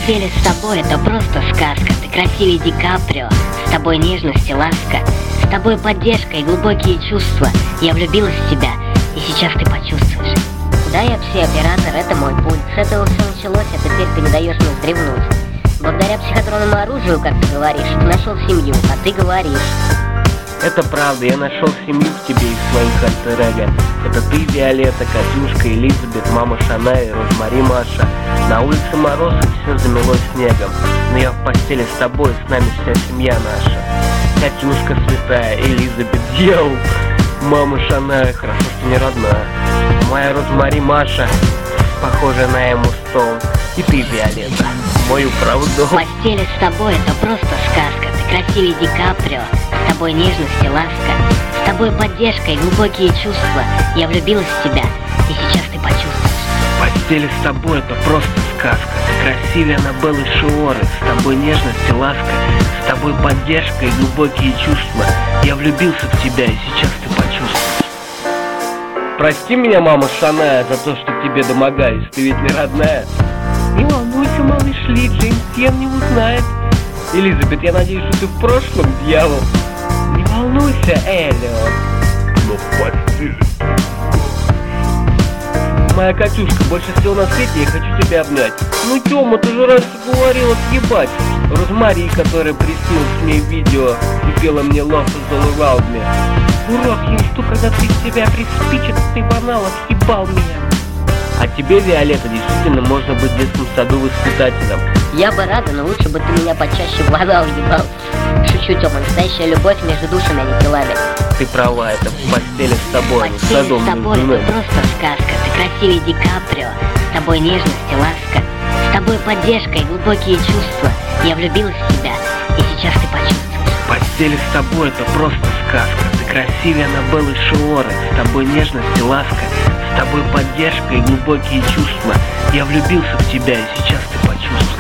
постели с тобой это просто сказка. Ты красивее Ди Каприо, с тобой нежность и ласка, с тобой поддержка и глубокие чувства. Я влюбилась в тебя, и сейчас ты почувствуешь. Да, я пси-оператор, это мой пульт. С этого все началось, а теперь ты не даешь мне вздремнуть. Благодаря психотронному оружию, как ты говоришь, ты нашел семью, а ты говоришь. Это правда, я нашел семью в тебе из своих альтер-эго. Это ты, Виолетта, Катюшка, Элизабет, мама Шанель, Розмари, Маша. На улице мороз, и все замело снегом. Но я в постели с тобой, с нами вся семья наша. Катюшка святая, Элизабет, дьявол, мама Шанель, хорошо, что не родная. Моя Розмари, Маша, похожая на Эмму Стоун. И ты, Виолетта, мою правду. В постели с тобой это просто сказка. Ты красивее Ди Каприо, с тобой нежность и ласка, с тобой поддержка и глубокие чувства. Я влюбилась в тебя, и сейчас ты почувствуешь. В постели с тобой это просто сказка. Ты красивее Аннабеллы Шиоры, с тобой нежность и ласка, с тобой поддержка и глубокие чувства. Я влюбился в тебя, и сейчас ты почувствуешь. Прости меня, мама Шанель, за то, что к тебе домогаюсь. Ты ведь не родная. Не волнуйся, малыш Ли, Джеймс Йен не узнает. Элизабет, я надеюсь, что ты в прошлом, дьявол. Не волнуйся, Эллиот. Но в постели. Моя Катюшка, больше всего на свете я хочу тебя обнять. Ну, Тёма, ты же раньше говорил отъебать. Розмари, которая приснилась с ней в видео и пела мне Love is all around me. Урод, я жду, когда ты себя приспичит, ты банал, отъебал меня. А тебе, Виолетта, действительно можно быть в детском саду воспитателем. Я бы рада, но лучше бы ты меня почаще в банал ебал. Шучу, Тёма, настоящая любовь между душами, а не телами. Ты права, это в постели с тобой, В с постели садом с между тобой нами. это просто сказка. Ты красивее Ди Каприо, с тобой нежность и ласка, с тобой поддержка и глубокие чувства. Я влюбилась в тебя, и сейчас ты почувствуешь. В постели с тобой это просто сказка. Ты красивее Аннабеллы Шиоры, с тобой нежность и ласка, с тобой поддержка и глубокие чувства. Я влюбился в тебя, и сейчас ты почувствуешь.